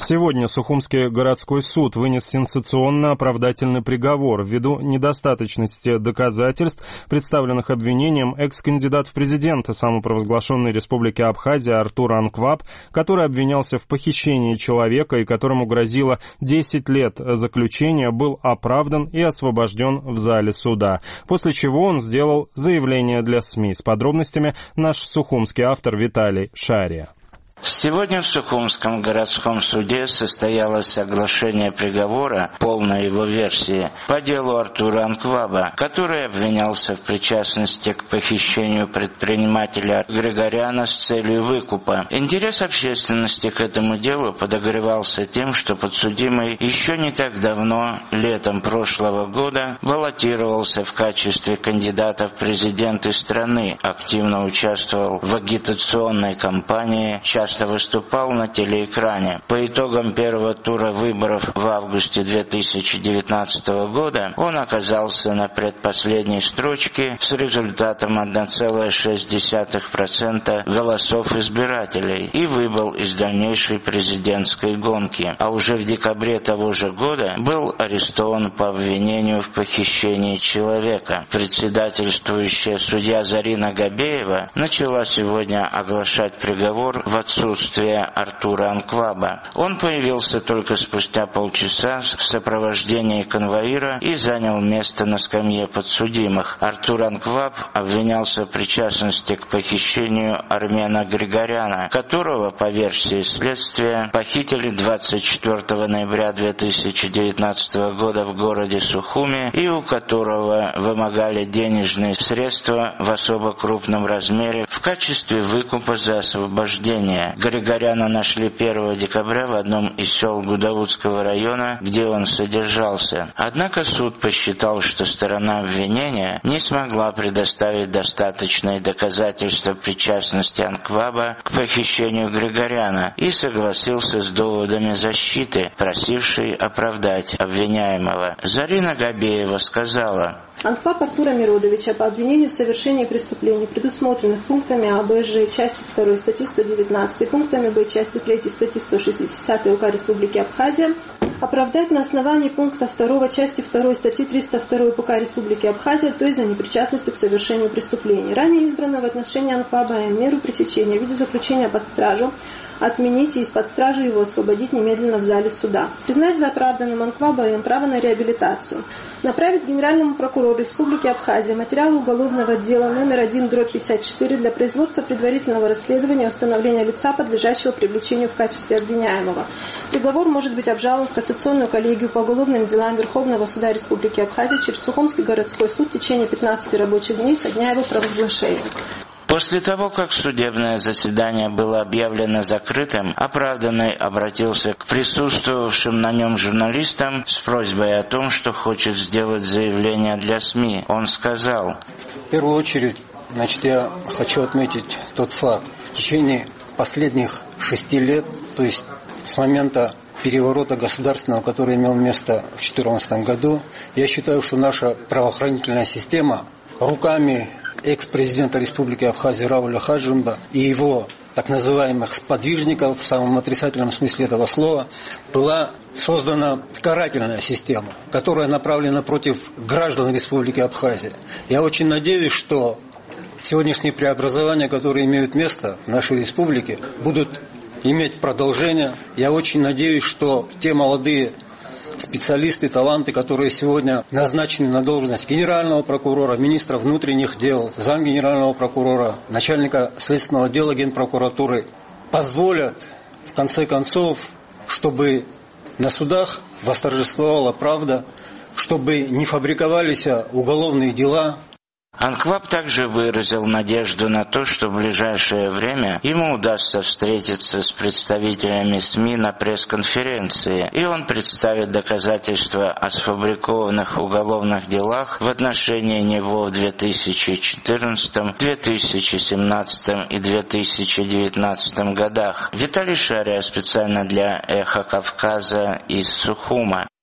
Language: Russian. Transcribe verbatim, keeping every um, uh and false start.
Сегодня Сухумский городской суд вынес сенсационно-оправдательный приговор ввиду недостаточности доказательств, представленных обвинением экс-кандидат в президенты самопровозглашенной Республики Абхазия Артур Анкваб, который обвинялся в похищении человека и которому грозило десять лет заключения, был оправдан и освобожден в зале суда, после чего он сделал заявление для СМИ. С подробностями наш сухумский автор Виталий Шария. Сегодня в Сухумском городском суде состоялось оглашение приговора, полной его версии, по делу Артура Анкваба, который обвинялся в причастности к похищению предпринимателя Григоряна с целью выкупа. Интерес общественности к этому делу подогревался тем, что подсудимый еще не так давно, летом прошлого года, баллотировался в качестве кандидата в президенты страны, активно участвовал в агитационной кампании, часто выступал на телеэкране. По итогам первого тура выборов в августе две тысячи девятнадцатого года он оказался на предпоследней строчке с результатом одна целая шесть десятых процента голосов избирателей и выбыл из дальнейшей президентской гонки. А уже в декабре того же года был арестован по обвинению в похищении человека. Председательствующая судья Зарина Габеева начала сегодня оглашать приговор в отсутствие Артура Анкваба. Он появился только спустя полчаса в сопровождении конвоира и занял место на скамье подсудимых. Артур Анкваб обвинялся в причастности к похищению Армена Григоряна, которого, по версии следствия, похитили двадцать четвёртого ноября две тысячи девятнадцатого года в городе Сухуми и у которого вымогали денежные средства в особо крупном размере в качестве выкупа за освобождение. Григоряна нашли первого декабря в одном из сел Гудаутского района, где он содержался. Однако суд посчитал, что сторона обвинения не смогла предоставить достаточные доказательства причастности Анкваба к похищению Григоряна и согласился с доводами защиты, просившей оправдать обвиняемого. Зарина Габеева сказала: Анкваб Артура Миродовича по обвинению в совершении преступлений, предусмотренных пунктами А, Б, Ж части второй статьи сто девятнадцать, пунктами Б части третьей статьи сто шестьдесят УК Республики Абхазия, оправдать на основании пункта второго части второй статьи триста два УПК Республики Абхазия, то есть за непричастностью к совершению преступлений. Ранее избранную в отношении Анкваба меру пресечения в виде заключения под стражу отменить и из-под стражи его освободить немедленно в зале суда. Признать за оправданным Анкваба им право на реабилитацию. Направить Генеральному прокурору Республики Абхазия материалы уголовного дела номер один дробь пятьдесят четыре для производства предварительного расследования и установления лица, подлежащего привлечению в качестве обвиняемого. Приговор может быть обжалован в кассационную коллегию по уголовным делам Верховного суда Республики Абхазия через Сухумский городской суд в течение пятнадцати рабочих дней со дня его провозглашения. После того, как судебное заседание было объявлено закрытым, оправданный обратился к присутствовавшим на нем журналистам с просьбой о том, что хочет сделать заявление для СМИ. Он сказал: в первую очередь, значит, я хочу отметить тот факт. В течение последних шести лет, то есть с момента переворота государственного, который имел место в две тысячи четырнадцатом году, я считаю, что наша правоохранительная система руками экс-президента Республики Абхазия Рауля Хаджимба и его так называемых сподвижников в самом отрицательном смысле этого слова была создана карательная система, которая направлена против граждан Республики Абхазия. Я очень надеюсь, что сегодняшние преобразования, которые имеют место в нашей республике, будут иметь продолжение. Я очень надеюсь, что те молодые специалисты, таланты, которые сегодня назначены на должность генерального прокурора, министра внутренних дел, замгенерального прокурора, начальника следственного отдела Генпрокуратуры, позволят, в конце концов, чтобы на судах восторжествовала правда, чтобы не фабриковались уголовные дела. Анкваб также выразил надежду на то, что в ближайшее время ему удастся встретиться с представителями СМИ на пресс-конференции, и он представит доказательства о сфабрикованных уголовных делах в отношении него в две тысячи четырнадцатом, две тысячи семнадцатом и две тысячи девятнадцатом годах. Виталий Шария специально для «Эхо Кавказа» из Сухума.